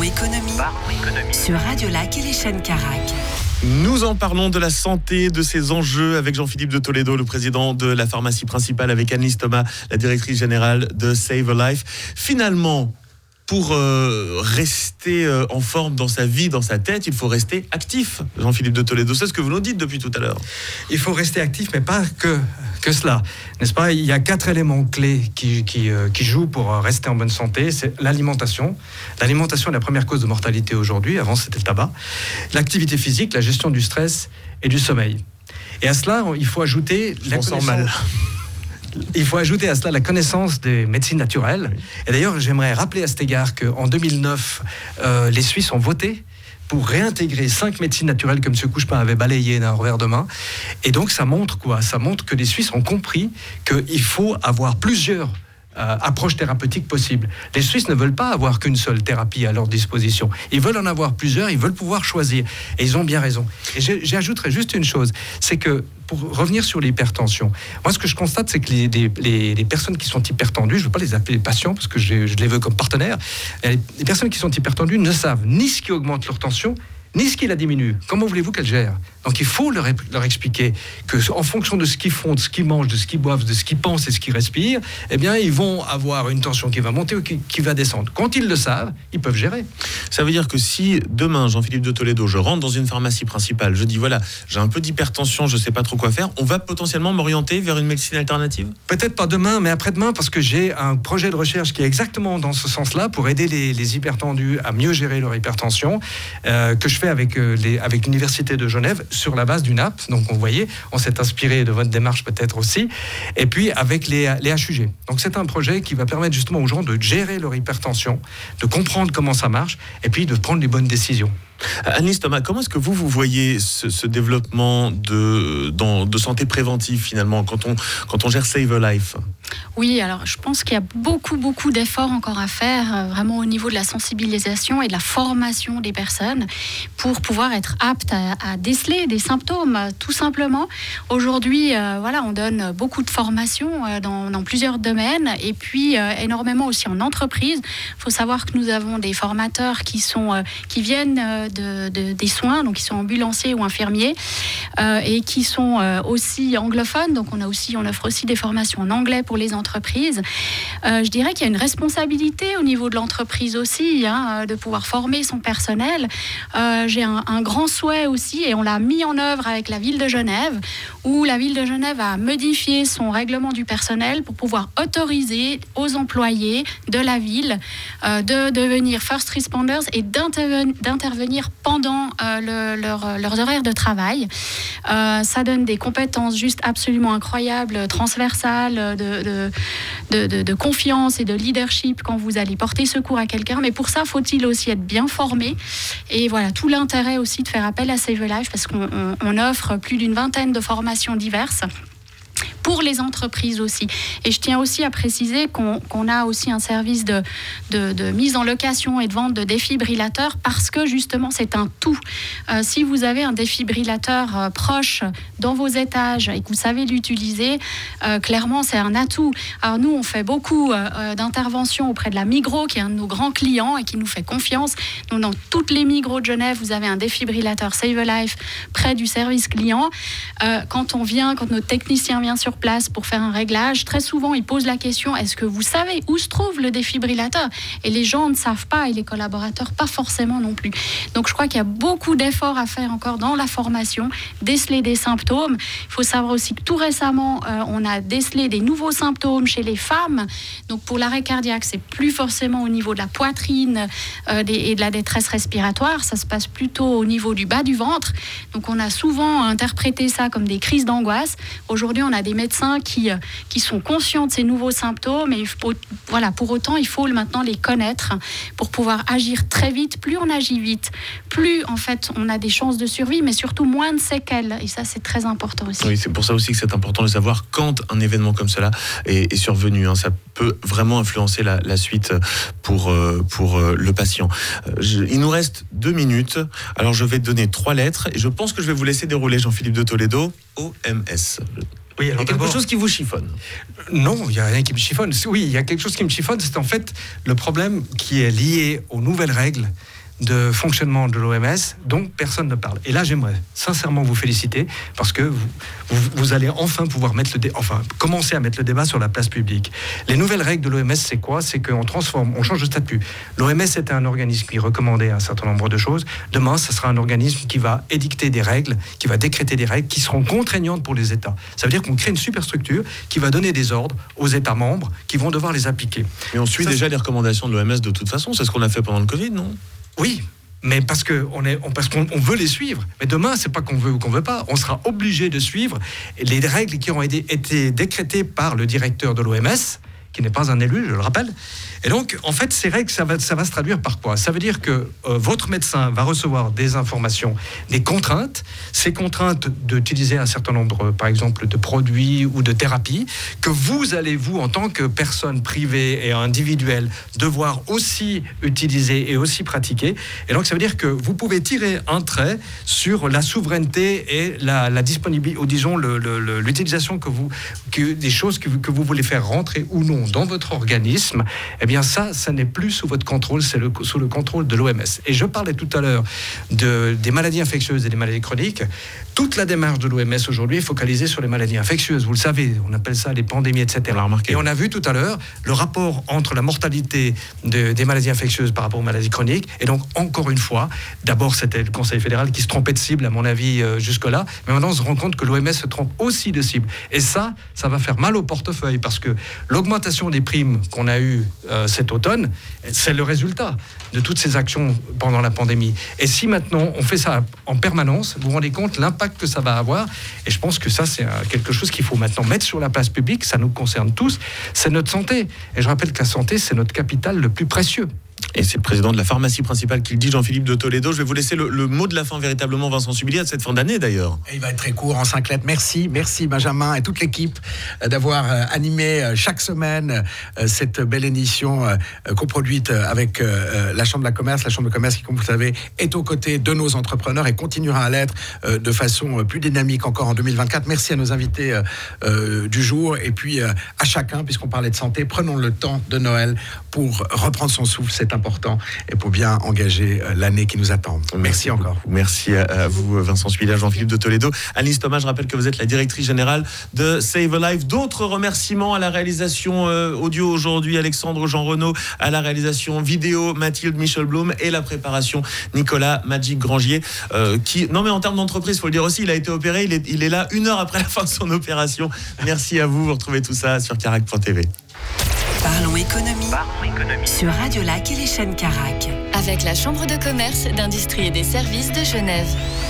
économie sur Radio Lac et les chaînes Carac. Nous en parlons de la santé, de ces enjeux avec Jean-Philippe de Toledo, le président de la pharmacie principale, avec Annelise Thomas, la directrice générale de Save a Life. Finalement, pour rester en forme dans sa vie, dans sa tête, il faut rester actif. Jean-Philippe de Toledo, c'est ce que vous nous dites depuis tout à l'heure. Il faut rester actif, mais pas que cela, n'est-ce pas ? Il y a 4 éléments clés qui jouent pour rester en bonne santé. C'est l'alimentation. L'alimentation est la première cause de mortalité aujourd'hui. Avant, c'était le tabac. L'activité physique, la gestion du stress et du sommeil. Et à cela, il faut ajouter la connaissance. Mal. Il faut ajouter à cela la connaissance des médecines naturelles. Oui. Et d'ailleurs, j'aimerais rappeler à cet égard qu'en 2009, les Suisses ont voté pour réintégrer 5 médecines naturelles que M. Couchepin avait balayées d'un revers de main. Et donc, ça montre quoi ? Ça montre que les Suisses ont compris qu'il faut avoir plusieurs approches thérapeutiques possibles. Les Suisses ne veulent pas avoir qu'une seule thérapie à leur disposition. Ils veulent en avoir plusieurs, ils veulent pouvoir choisir. Et ils ont bien raison. Et j'ajouterais juste une chose, c'est que pour revenir sur l'hypertension, moi ce que je constate, c'est que les personnes qui sont hypertendues, je ne veux pas les appeler patients parce que je les veux comme partenaires, les personnes qui sont hypertendues ne savent ni ce qui augmente leur tension, ni ce qui la diminue. Comment voulez-vous qu'elles gèrent ? Donc il faut leur expliquer qu'en fonction de ce qu'ils font, de ce qu'ils mangent, de ce qu'ils boivent, de ce qu'ils pensent et ce qu'ils respirent, eh bien ils vont avoir une tension qui va monter ou qui va descendre. Quand ils le savent, ils peuvent gérer. Ça veut dire que si demain, Jean-Philippe de Toledo, je rentre dans une pharmacie principale, je dis voilà, j'ai un peu d'hypertension, je ne sais pas trop quoi faire, on va potentiellement m'orienter vers une médecine alternative ? Peut-être pas demain, mais après-demain, parce que j'ai un projet de recherche qui est exactement dans ce sens-là, pour aider les hypertendus à mieux gérer leur hypertension, que je fais avec l'Université de Genève, sur la base d'une app. Donc, vous voyez, on s'est inspiré de votre démarche peut-être aussi. Et puis, avec les HUG. Donc, c'est un projet qui va permettre justement aux gens de gérer leur hypertension, de comprendre comment ça marche, et puis de prendre les bonnes décisions. Annelise Thomas, comment est-ce que vous voyez ce développement de santé préventive finalement quand on gère Save a Life ? Oui, alors je pense qu'il y a beaucoup d'efforts encore à faire, vraiment au niveau de la sensibilisation et de la formation des personnes pour pouvoir être aptes à déceler des symptômes, tout simplement. Aujourd'hui, on donne beaucoup de formations dans plusieurs domaines et puis énormément aussi en entreprise. Il faut savoir que nous avons des formateurs qui viennent des soins, donc qui sont ambulanciers ou infirmiers et qui sont aussi anglophones. Donc on offre aussi des formations en anglais pour les entreprises. Je dirais qu'il y a une responsabilité au niveau de l'entreprise aussi, de pouvoir former son personnel. J'ai un grand souhait aussi, et on l'a mis en œuvre avec la ville de Genève, où la ville de Genève a modifié son règlement du personnel pour pouvoir autoriser aux employés de la ville de devenir first responders et d'intervenir pendant leurs horaires de travail. Ça donne des compétences juste absolument incroyables, transversales, de confiance et de leadership quand vous allez porter secours à quelqu'un. Mais pour ça, faut-il aussi être bien formé. Et voilà, tout l'intérêt aussi de faire appel à Save a Life, parce qu'on offre plus d'une 20aine de formations diverses pour les entreprises aussi. Et je tiens aussi à préciser qu'on a aussi un service de mise en location et de vente de défibrillateurs, parce que justement c'est un tout. Si vous avez un défibrillateur proche dans vos étages et que vous savez l'utiliser, clairement c'est un atout. Alors nous on fait beaucoup d'interventions auprès de la Migros, qui est un de nos grands clients et qui nous fait confiance. Donc dans toutes les Migros de Genève, vous avez un défibrillateur Save a Life près du service client. Quand notre technicien vient sur place pour faire un réglage, très souvent il pose la question: est-ce que vous savez où se trouve le défibrillateur ? Et les gens ne savent pas, et les collaborateurs pas forcément non plus. Donc je crois qu'il y a beaucoup d'efforts à faire encore dans la formation, déceler des symptômes. Il faut savoir aussi que tout récemment on a décelé des nouveaux symptômes chez les femmes. Donc pour l'arrêt cardiaque, c'est plus forcément au niveau de la poitrine et de la détresse respiratoire, ça se passe plutôt au niveau du bas du ventre. Donc on a souvent interprété ça comme des crises d'angoisse. Aujourd'hui on a des médecins qui sont conscients de ces nouveaux symptômes, et pour autant il faut maintenant les connaître pour pouvoir agir très vite. Plus on agit vite, plus en fait on a des chances de survie, mais surtout moins de séquelles, et ça c'est très important aussi. Oui, c'est pour ça aussi que c'est important de savoir quand un événement comme cela est survenu. Ça peut vraiment influencer la suite pour le patient. Il nous reste 2 minutes, alors je vais te donner 3 lettres et je pense que je vais vous laisser dérouler, Jean-Philippe de Toledo. OMS. Oui, alors il y a quelque chose qui vous chiffonne? Non, il n'y a rien qui me chiffonne. Oui, il y a quelque chose qui me chiffonne, c'est en fait le problème qui est lié aux nouvelles règles de fonctionnement de l'OMS dont personne ne parle. Et là, j'aimerais sincèrement vous féliciter parce que vous allez enfin pouvoir commencer à mettre le débat sur la place publique. Les nouvelles règles de l'OMS, c'est quoi ? C'est qu'on on change de statut. L'OMS était un organisme qui recommandait un certain nombre de choses. Demain, ce sera un organisme qui va édicter des règles, qui va décréter des règles qui seront contraignantes pour les États. Ça veut dire qu'on crée une superstructure qui va donner des ordres aux États membres qui vont devoir les appliquer. Mais on suit déjà les recommandations de l'OMS de toute façon. C'est ce qu'on a fait pendant le Covid, non ? Oui, mais parce qu'on veut les suivre. Mais demain, c'est pas qu'on veut ou qu'on veut pas. On sera obligé de suivre les règles qui ont été décrétées par le directeur de l'OMS, qui n'est pas un élu, je le rappelle. Et donc, en fait, ces règles, ça va se traduire par quoi ? Ça veut dire que votre médecin va recevoir des informations, des contraintes. Ces contraintes d'utiliser un certain nombre, par exemple, de produits ou de thérapies, que vous allez, en tant que personne privée et individuelle, devoir aussi utiliser et aussi pratiquer. Et donc, ça veut dire que vous pouvez tirer un trait sur la souveraineté et la disponibilité, ou disons, l'utilisation des choses que vous voulez faire rentrer ou non dans votre organisme. Eh bien ça n'est plus sous votre contrôle, c'est sous le contrôle de l'OMS. Et je parlais tout à l'heure des maladies infectieuses et des maladies chroniques. Toute la démarche de l'OMS aujourd'hui est focalisée sur les maladies infectieuses. Vous le savez, on appelle ça les pandémies, etc. Et on a vu tout à l'heure le rapport entre la mortalité des maladies infectieuses par rapport aux maladies chroniques. Et donc, encore une fois, d'abord, c'était le Conseil fédéral qui se trompait de cible, à mon avis, jusque-là. Mais maintenant, on se rend compte que l'OMS se trompe aussi de cible. Et ça va faire mal au portefeuille parce que l'augmentation des primes qu'on a eues cet automne, c'est le résultat de toutes ces actions pendant la pandémie. Et si maintenant on fait ça en permanence, vous vous rendez compte l'impact que ça va avoir. Et je pense que ça, c'est quelque chose qu'il faut maintenant mettre sur la place publique. Ça nous concerne tous. C'est notre santé. Et je rappelle que la santé, c'est notre capital le plus précieux. Et c'est le président de la pharmacie principale qui le dit, Jean-Philippe de Toledo. Je vais vous laisser le mot de la fin véritablement, Vincent Subilier, de cette fin d'année d'ailleurs. Il va être très court, en 5 lettres. Merci Benjamin et toute l'équipe d'avoir animé chaque semaine cette belle émission coproduite avec la Chambre de commerce. La Chambre de commerce qui, comme vous savez, est aux côtés de nos entrepreneurs et continuera à l'être de façon plus dynamique encore en 2024. Merci à nos invités du jour et puis à chacun, puisqu'on parlait de santé, prenons le temps de Noël pour reprendre son souffle, c'est important, et pour bien engager l'année qui nous attend. Merci encore. Merci à vous, Vincent Subilier, Jean-Philippe de Toledo. Alice Thomas, je rappelle que vous êtes la directrice générale de Save a Life. D'autres remerciements à la réalisation audio aujourd'hui, Alexandre Jean Renaud, à la réalisation vidéo, Mathilde Michel Blum, et la préparation, Nicolas Magic Grangier, non mais en termes d'entreprise, il faut le dire aussi, il a été opéré, il est là 1 heure après la fin de son opération. Merci à vous retrouvez tout ça sur carac.tv. Parlons économie sur Radio Lac et les chaînes Carac. Avec la Chambre de commerce, d'industrie et des services de Genève.